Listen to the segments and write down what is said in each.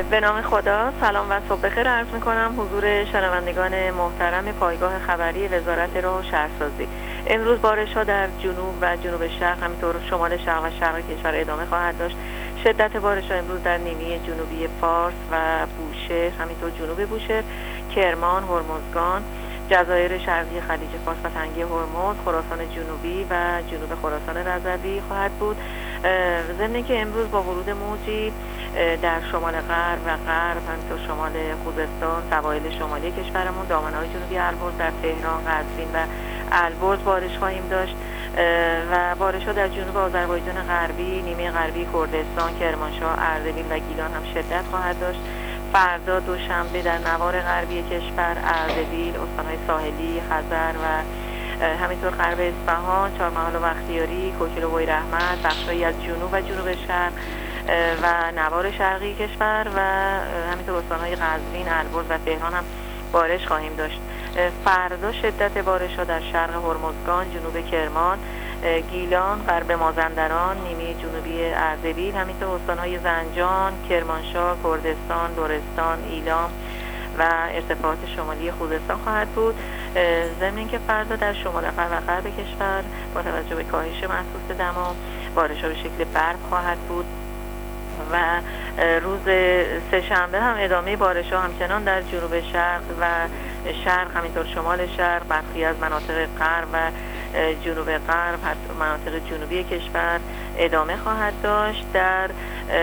به نام خدا، سلام و صبح بخیر عرض می‌کنم حضور شنوندگان محترم پایگاه خبری وزارت راه و شهرسازی. امروز بارش‌ها در جنوب و جنوب شرق، همینطور شمال شرق و شرق کشور ادامه خواهد داشت. شدت بارش‌ها امروز در نیمه جنوبی فارس و بوشهر، همینطور جنوب بوشهر، کرمان، هرمزگان، جزایر شرقی خلیج فارس و تنگه هرمز، خراسان جنوبی و جنوب خراسان رضوی خواهد بود. ضمن که امروز با ورود موجی در شمال غرب و غرب، همینطور شمال خوزستان، سواحل شمالی کشورمون، دامنه‌های جنوبی البرز در تهران، قزوین و البرز بارش خواهیم داشت و بارش‌ها در جنوب آذربایجان غربی، نیمه غربی کردستان، کرمانشاه، اردبیل و گیلان هم شدت خواهد داشت. فردا دوشنبه در نوار غربی کشور، اردبیل، استان‌های ساحلی، خزر و همینطور غرب اصفهان، چهارمحال و بختیاری، کوکل و بویراحمد، بخش‌هایی از جنوب و جنوب شرق و نوار شرقی کشور و همینطور استان‌های قزوین، البرز و تهران هم بارش خواهیم داشت. فردا شدت بارش‌ها در شرق هرمزگان، جنوب کرمان، گیلان، غرب مازندران، نیمه جنوبی اردبیل، همینطور استان‌های زنجان، کرمانشاه، کردستان، لرستان، ایلام و ارتفاعات شمالی خوزستان خواهد بود. ضمن اینکه فردا در شمال غرب و غرب کشور با توجه به کاهش محسوس دما، بارش‌ها به شکل برف خواهد بود و روز سه‌شنبه هم ادامه بارش‌ها همچنان در جنوب شرق و شرق، همینطور شمال شرق، برخی از مناطق غرب و جنوب غرب، مناطق جنوبی کشور ادامه خواهد داشت. در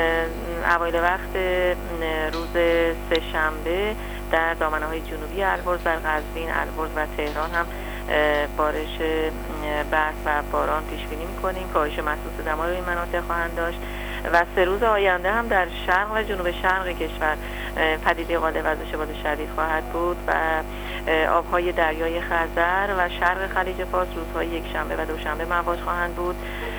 اوایل وقت روز سه‌شنبه در دامنه‌های جنوبی البرز، در قزوین، البرز و تهران هم بارش برف و باران پیش بینی می‌کنیم. کاهش محسوس دما روی این مناطق خواهند داشت و 3 روز آینده هم در شرق و جنوب شرق کشور پدیده غالب وزش باد شدید خواهد بود و آبهای دریای خزر و شرق خلیج فارس روزهای یکشنبه و دوشنبه مواج خواهند بود.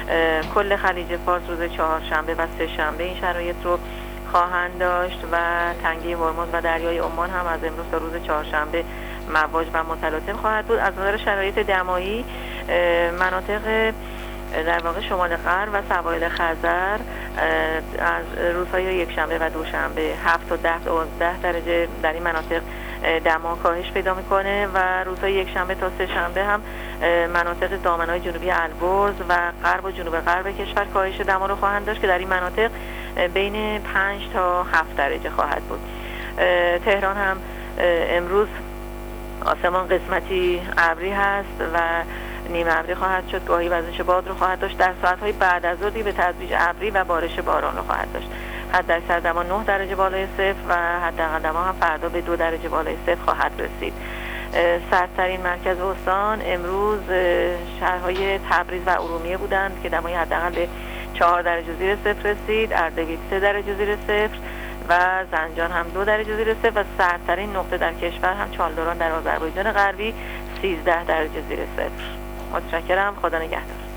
کل خلیج فارس روز چهارشنبه و سه‌شنبه این شرایط رو خواهند داشت و تنگه هرمز و دریای عمان هم از امروز تا روز چهارشنبه مواج و متلاطم خواهد بود. از نظر شرایط دمایی، مناطق در واقع شمال غرب و سواحل خزر از روزهای یکشنبه و دوشنبه 7 تا 10 تا 11 درجه در این مناطق دما کاهش پیدا میکنه و روزهای یکشنبه تا سه‌شنبه هم مناطق دامنه‌های جنوبی البرز و غرب و جنوب غرب کشور کاهش دما رو خواهند داشت که در این مناطق بین 5 تا 7 درجه خواهد بود. تهران هم امروز آسمان قسمتی ابری هست و نیمه ابری خواهد شد، گاهی وزش باد رو خواهد داشت. در ساعت‌های بعد از ظهر به تدریج ابری و بارش باران رو خواهد داشت. حداکثر دما 9 درجه بالای صفر و حداقل دما هم فردا به 2 درجه بالای صفر خواهد رسید. سردترین مرکز استان امروز شهرهای تبریز و ارومیه بودند که دمای حداقل به 4 درجه زیر صفر رسید. اردبیل 3 درجه زیر صفر و زنجان هم 2 درجه زیر صفر و سردترین نقطه در کشور هم چالدوران در آذربایجان غربی 13 درجه زیر صفر. متشکرم. خدا نگهدار.